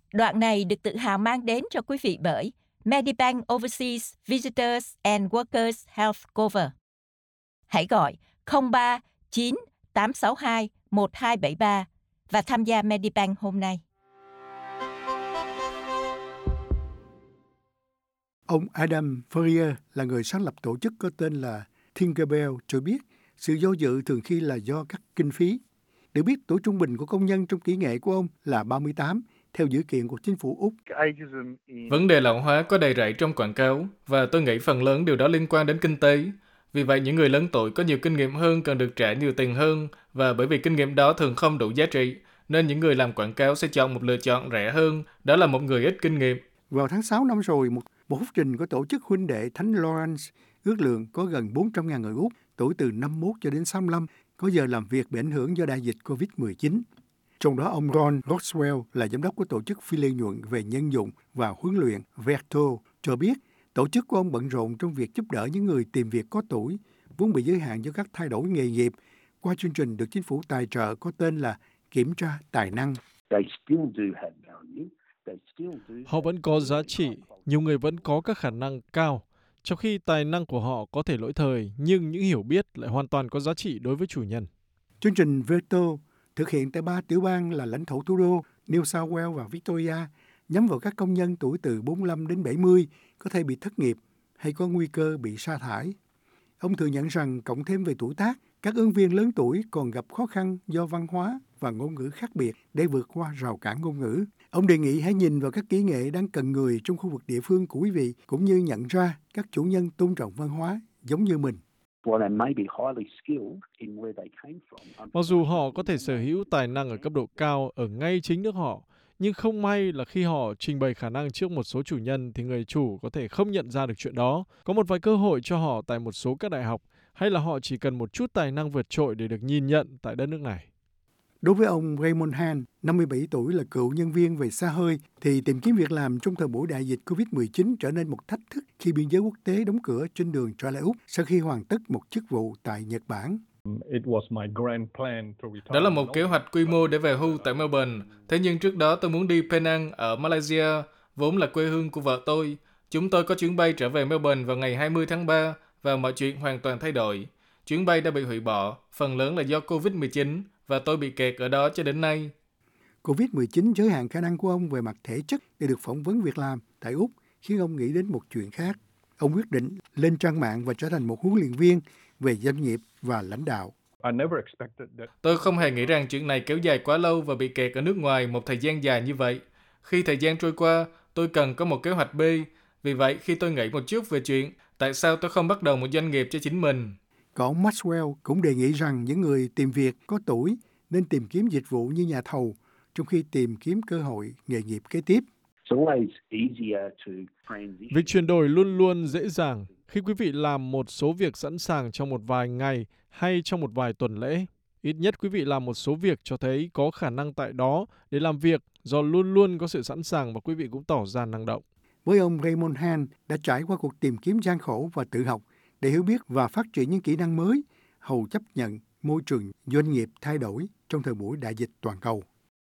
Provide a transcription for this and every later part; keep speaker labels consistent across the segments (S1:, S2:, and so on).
S1: Đoạn này được tự hào mang đến cho quý vị bởi Medibank Overseas Visitors and Workers Health Cover. Hãy gọi 03 862 1273 và tham gia Medibank hôm nay.
S2: Ông Adam Ferrier là người sáng lập tổ chức có tên là Tinkerbell cho biết sự do dự thường khi là do các kinh phí. Được biết, tuổi trung bình của công nhân trong kỹ nghệ của ông là 38, theo dữ kiện của chính phủ Úc.
S3: Vấn đề lão hóa có đầy rẫy trong quảng cáo, và tôi nghĩ phần lớn điều đó liên quan đến kinh tế. Vì vậy, những người lớn tuổi có nhiều kinh nghiệm hơn cần được trả nhiều tiền hơn, và bởi vì kinh nghiệm đó thường không đủ giá trị, nên những người làm quảng cáo sẽ chọn một lựa chọn rẻ hơn, đó là một người ít kinh nghiệm.
S2: Vào tháng 6 năm rồi, một phúc trình của tổ chức huynh đệ Thánh Lawrence ước lượng có gần 400.000 người Úc tuổi từ 51 cho đến 65 có giờ làm việc bị ảnh hưởng do đại dịch COVID-19. Trong đó, ông Ron Rothwell là giám đốc của tổ chức phi lợi nhuận về nhân dụng và huấn luyện Verto cho biết tổ chức của ông bận rộn trong việc giúp đỡ những người tìm việc có tuổi vốn bị giới hạn do các thay đổi nghề nghiệp qua chương trình được chính phủ tài trợ có tên là kiểm tra tài năng.
S4: Họ vẫn có giá trị, nhiều người vẫn có các khả năng cao, trong khi tài năng của họ có thể lỗi thời, nhưng những hiểu biết lại hoàn toàn có giá trị đối với chủ nhân.
S2: Chương trình Verto thực hiện tại 3 tiểu bang là lãnh thổ thủ đô New South Wales và Victoria, nhắm vào các công nhân tuổi từ 45 đến 70 có thể bị thất nghiệp hay có nguy cơ bị sa thải. Ông thừa nhận rằng cộng thêm về tuổi tác, các ứng viên lớn tuổi còn gặp khó khăn do văn hóa và ngôn ngữ khác biệt để vượt qua rào cản ngôn ngữ. Ông đề nghị hãy nhìn vào các kỹ nghệ đang cần người trong khu vực địa phương của quý vị, cũng như nhận ra các chủ nhân tôn trọng văn hóa giống như mình.
S4: Mặc dù họ có thể sở hữu tài năng ở cấp độ cao ở ngay chính nước họ, nhưng không may là khi họ trình bày khả năng trước một số chủ nhân thì người chủ có thể không nhận ra được chuyện đó. Có một vài cơ hội cho họ tại một số các đại học, hay là họ chỉ cần một chút tài năng vượt trội để được nhìn nhận tại đất nước này.
S2: Đối với ông Raymond Han, 57 tuổi là cựu nhân viên về xe hơi, thì tìm kiếm việc làm trong thời buổi đại dịch COVID-19 trở nên một thách thức khi biên giới quốc tế đóng cửa trên đường trở lại Úc sau khi hoàn tất một chức vụ tại Nhật Bản.
S3: Đó là một kế hoạch quy mô để về hưu tại Melbourne. Thế nhưng trước đó tôi muốn đi Penang ở Malaysia, vốn là quê hương của vợ tôi. Chúng tôi có chuyến bay trở về Melbourne vào ngày 20 tháng 3 và mọi chuyện hoàn toàn thay đổi. Chuyến bay đã bị hủy bỏ, phần lớn là do COVID-19 và tôi bị kẹt ở đó cho đến nay.
S2: COVID-19 giới hạn khả năng của ông về mặt thể chất để được phỏng vấn việc làm tại Úc, khiến ông nghĩ đến một chuyện khác. Ông quyết định lên trang mạng và trở thành một huấn luyện viên về doanh nghiệp và lãnh đạo.
S3: Tôi không hề nghĩ rằng chuyện này kéo dài quá lâu và bị kẹt ở nước ngoài một thời gian dài như vậy. Khi thời gian trôi qua, tôi cần có một kế hoạch B. Vì vậy, khi tôi nghĩ một chút về chuyện tại sao tôi không bắt đầu một doanh nghiệp cho chính mình.
S2: Còn ông Maxwell cũng đề nghị rằng những người tìm việc có tuổi nên tìm kiếm dịch vụ như nhà thầu, trong khi tìm kiếm cơ hội nghề nghiệp kế tiếp.
S4: Việc chuyển đổi luôn luôn dễ dàng khi quý vị làm một số việc sẵn sàng trong một vài ngày hay trong một vài tuần lễ. Ít nhất quý vị làm một số việc cho thấy có khả năng tại đó để làm việc do luôn luôn có sự sẵn sàng và quý vị cũng tỏ ra năng động.
S2: Với ông Raymond Han đã trải qua cuộc tìm kiếm gian khổ và tự học để hiểu biết và phát triển những kỹ năng mới, hầu chấp nhận môi trường doanh nghiệp thay đổi trong thời buổi đại dịch toàn cầu.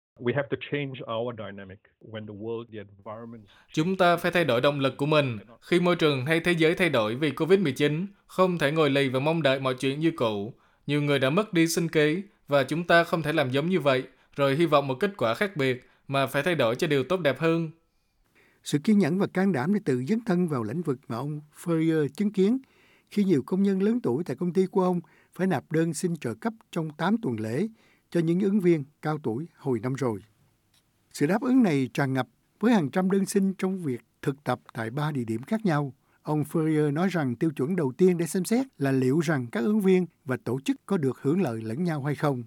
S3: Chúng ta phải thay đổi động lực của mình. Khi môi trường hay thế giới thay đổi vì COVID-19, không thể ngồi lì và mong đợi mọi chuyện như cũ. Nhiều người đã mất đi sinh kế và chúng ta không thể làm giống như vậy, rồi hy vọng một kết quả khác biệt, mà phải thay đổi cho điều tốt đẹp hơn.
S2: Sự kiên nhẫn và can đảm để tự dấn thân vào lĩnh vực mà ông Ferrier chứng kiến khi nhiều công nhân lớn tuổi tại công ty của ông phải nạp đơn xin trợ cấp trong 8 tuần lễ cho những ứng viên cao tuổi hồi năm rồi. Sự đáp ứng này tràn ngập với hàng trăm đơn xin trong việc thực tập tại 3 địa điểm khác nhau. Ông Ferrier nói rằng tiêu chuẩn đầu tiên để xem xét là liệu rằng các ứng viên và tổ chức có được hưởng lợi lẫn nhau hay không.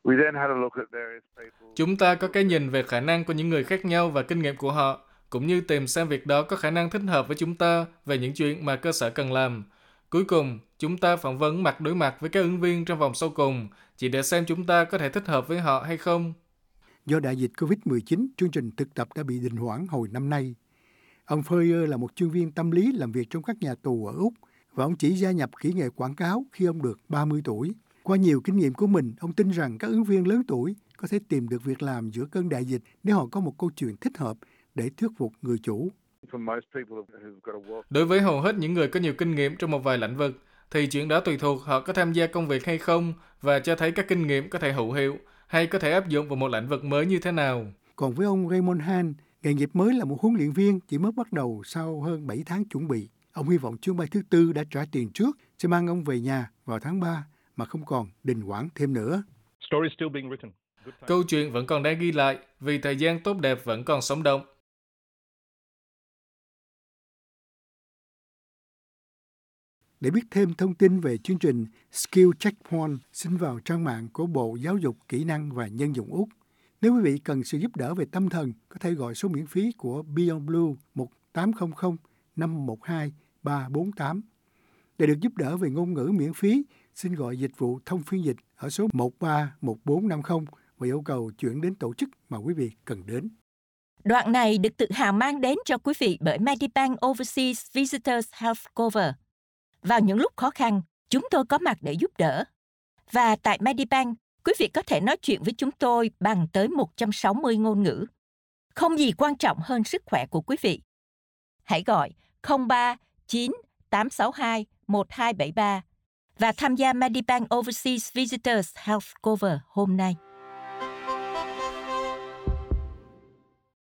S3: Chúng ta có cái nhìn về khả năng của những người khác nhau và kinh nghiệm của họ, cũng như tìm xem việc đó có khả năng thích hợp với chúng ta về những chuyện mà cơ sở cần làm. Cuối cùng, chúng ta phỏng vấn mặt đối mặt với các ứng viên trong vòng sau cùng, chỉ để xem chúng ta có thể thích hợp với họ hay không.
S2: Do đại dịch COVID-19, chương trình thực tập đã bị đình hoãn hồi năm nay. Ông Ferrier là một chuyên viên tâm lý làm việc trong các nhà tù ở Úc, và ông chỉ gia nhập kỹ nghệ quảng cáo khi ông được 30 tuổi. Qua nhiều kinh nghiệm của mình, ông tin rằng các ứng viên lớn tuổi có thể tìm được việc làm giữa cơn đại dịch nếu họ có một câu chuyện thích hợp để thuyết phục người chủ.
S3: Đối với hầu hết những người có nhiều kinh nghiệm trong một vài lĩnh vực, thì chuyện đó tùy thuộc họ có tham gia công việc hay không và cho thấy các kinh nghiệm có thể hữu hiệu hay có thể áp dụng vào một lĩnh vực mới như thế nào.
S2: Còn với ông Raymond Han, nghề nghiệp mới là một huấn luyện viên chỉ mới bắt đầu sau hơn 7 tháng chuẩn bị. Ông hy vọng chuyến bay thứ 4 đã trả tiền trước sẽ mang ông về nhà vào tháng 3 mà không còn đình hoãn thêm nữa.
S3: Câu chuyện vẫn còn đang ghi lại vì thời gian tốt đẹp vẫn còn sống động.
S2: Để biết thêm thông tin về chương trình Skill Checkpoint, xin vào trang mạng của Bộ Giáo dục Kỹ năng và Nhân dụng Úc. Nếu quý vị cần sự giúp đỡ về tâm thần, có thể gọi số miễn phí của Beyond Blue 1800 512 348. Để được giúp đỡ về ngôn ngữ miễn phí, xin gọi dịch vụ thông phiên dịch ở số 131450 và yêu cầu chuyển đến tổ chức mà quý vị cần đến.
S1: Đoạn này được tự hào mang đến cho quý vị bởi Medibank Overseas Visitors Health Cover. Vào những lúc khó khăn, chúng tôi có mặt để giúp đỡ. Và tại Medibank, quý vị có thể nói chuyện với chúng tôi bằng tới 160 ngôn ngữ. Không gì quan trọng hơn sức khỏe của quý vị. Hãy gọi 03 9 862 1273 và tham gia Medibank Overseas Visitors Health Cover hôm nay.